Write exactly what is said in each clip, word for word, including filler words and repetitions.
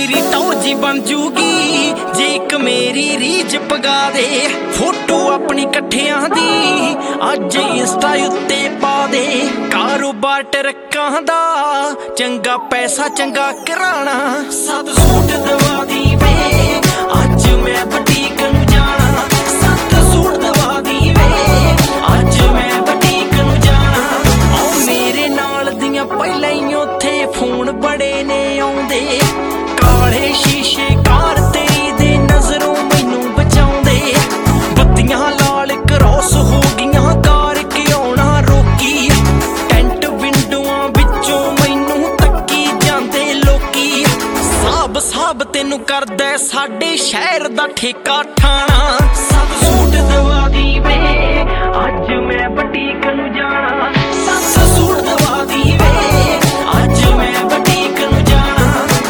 तेरी टौजी बन जूगी जे एक मेरी रीझ पगा दे। फोटो अपनी कट्ठियां दी अज इंस्टा उत्ते पा दे। कारोबार ट्रकां दा चंगा पैसा चंगा कराना। सत सूट दवा दी वे अज मैं बुटीक नूं जाना। सत सूट दवा दी वे अज मैं बुटीक नूं जाना। ओ मेरे नाल दियां पहलां ही उत्थे फोन बड़े ने आउंदे। काले शीशे कार तेरी दे नजरों मैनू बचाउंदे। बत्तियां लाल क्रॉस हो गियां कार क्यों ना रोकी। टेंट विंडोआं विचों मैनू तक्की जांदे लोकी। साब साब तेनू करदा साडे शहर दा ठेका ठाणा। सब सूट दवा दी वे अज मैं बुटीक नूं जाना। सत सूट दवा दी वे अज मैं बुटीक नूं जाना।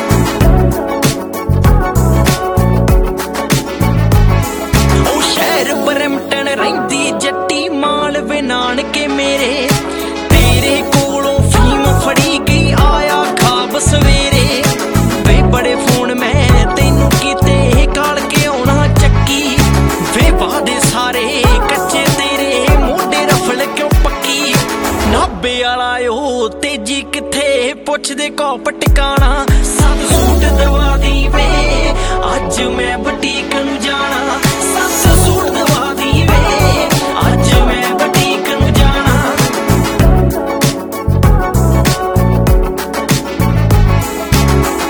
ओ शहर बरमटन रहिंदी जट्टी मालवे नानके मेरे। तेरे कोलों फीम फड़ी गई आया खाब सवेरे। वे बड़े फोन मैं तैनू कीते काल के आउणा चक्की। वे वादे सारे कच्चे तेरे मोढे रफल क्यों पक्की। नाभे वाला ओ तेजी किथे पुछदे कोप टिकाणा।